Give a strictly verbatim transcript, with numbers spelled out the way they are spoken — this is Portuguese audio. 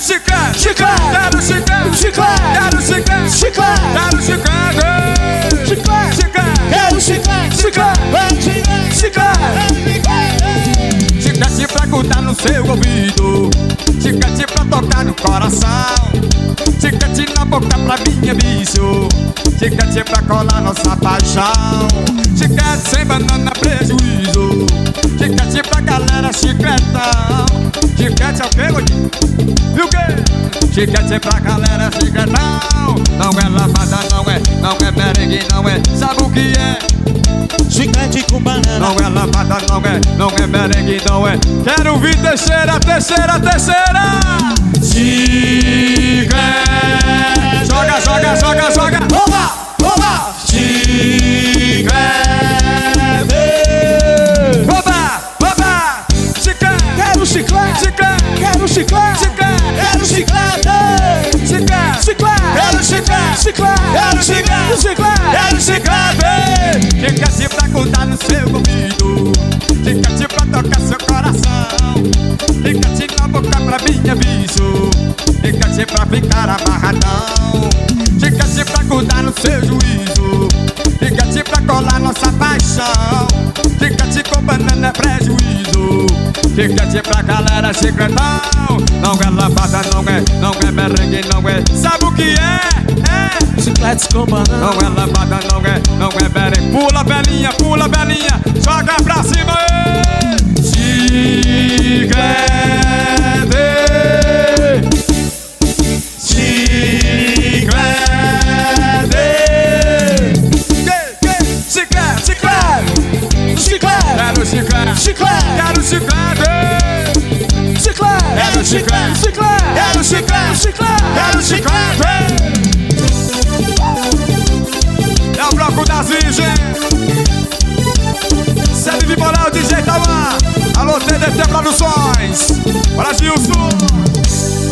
chiclete, chiclete, quero chiclete, chiclete, quero chiclete, chiclete, quero chiclete, chiclete, chiclete, quero chiclete, chiclete, chiclete, chiclete pra grudar no seu ouvido, chiclete pra tocar no coração, chiclete na boca pra minha bicho, chiclete pra colar nossa paixão, chiclete sem banana prejuízo, chiclete pra galera chicletão, chiclete é o que, gordinho? E o quê? Chiclete pra galera chicletão, não é lavada, não é, não é merengue, não é, sabe o que é? chiclete com banana. Não é lavada, não é, não é merengue, não é. Quero ouvir terceira, terceira, terceira. Chiclete. Joga, joga, joga, joga. Oba, oba, Chiclete. Oba, oba. Chiclete. quero chiclete, Chiclete. quero chiclete, Chiclete. quero chiclete, Chiclete. chiclete, Quero chiclete. chiclete, Quero chiclete. chiclete, Quero chiclete. Chiclete pra grudar no seu ouvido, chiclete pra tocar seu coração, chiclete na boca pra minha bicho, chiclete pra ficar amarradão, chiclete pra grudar no seu juízo, chiclete pra colar nossa paixão, chiclete com banana é prejuízo, chiclete pra galera chicletão, não é lavada, não é, não é merengue, não é, sabe o que é? É chicletes com banana. não é lavada, não é, não é merengue. Pula, belinha, pula, belinha, joga pra cima, ê! Chiclete, chiclete, chiclete, chiclete, Chiclete, quero chiclete, chiclete, quero chiclete, chiclete, quero chiclete, chiclete, quero chiclete, chiclete, quero chiclete. É o bloco das virgens. Sede de moral, D J Tauan. Alô, T D T Produções. Bora, Gilson.